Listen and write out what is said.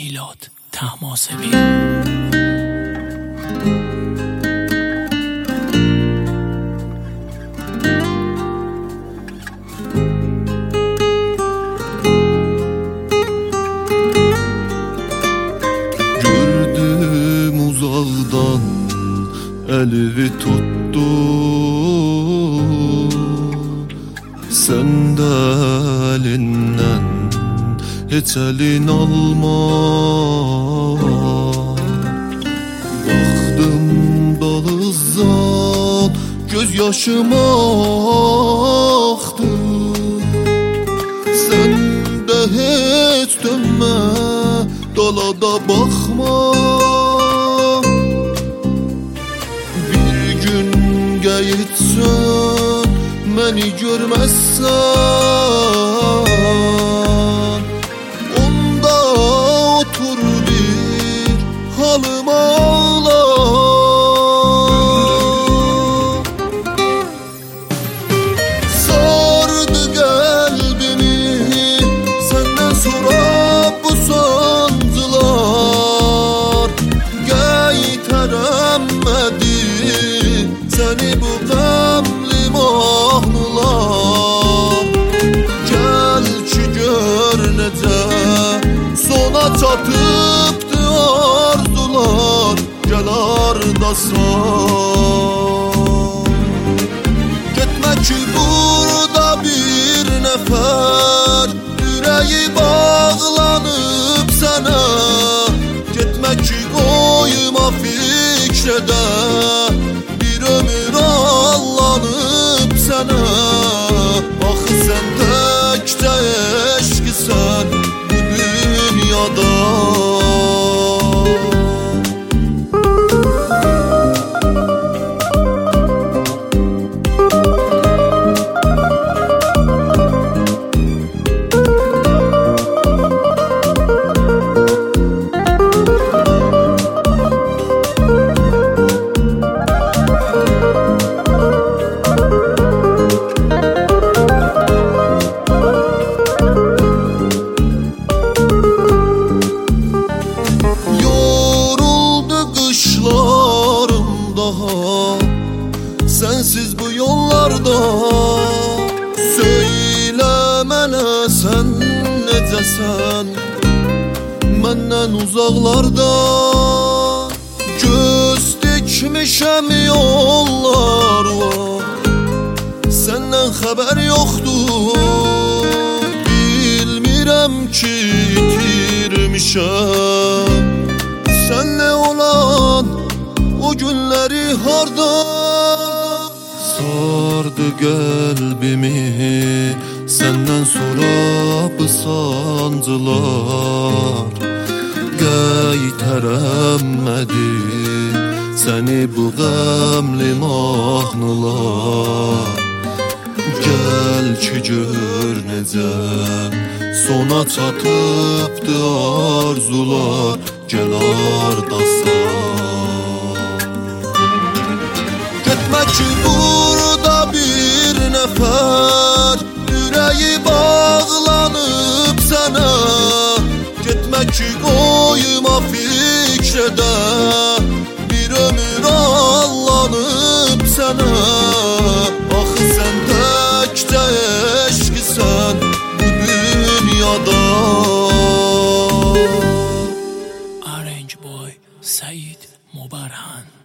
میلاد طهماسبی. Gördüm uzakdan elini tuttu, sen de elinden hiç elin alma. Baktım dalızdan gözyaşım aktı, sen de hiç dönme, dalada bakma. Bir gün geçsen beni görmezsen, onda otur bir halıma ağla. Sardı kalbimi senden sonra bu sancılar, geyteremedi seni bu gamli mahnılar. Gel ki gör necə sona çatıbdı arzular, gel ardasan. Gitme ki burada bir nefer yüreği bağlanıp sana, gitme ki koyma fikrede bir ömür allanıp sana. Bak sen tekte eşkisen bu dünyada. Sensiz bu yollarda söyle mənə sen necəsən, məndən uzaqlarda göz dikmişəm yollarla, səndən xəbər yoxdur, bilmirəm ki itirmişəm. Sənlə olan o günləri harda? Sardı kalbimi senden sonra bu sancılar, geyteremedi seni bu gamli mahnılar. Gel ki gör necə sona çatıbdı arzular, gel ardasan. Gitme ki burada bir nefer yüreği bağlanıp sana, gitme ki koyma fikrede bir ömür allanıp sana. Bak sen tekte eşkisen bu dünyada. Arrange boy Said Mubarhan.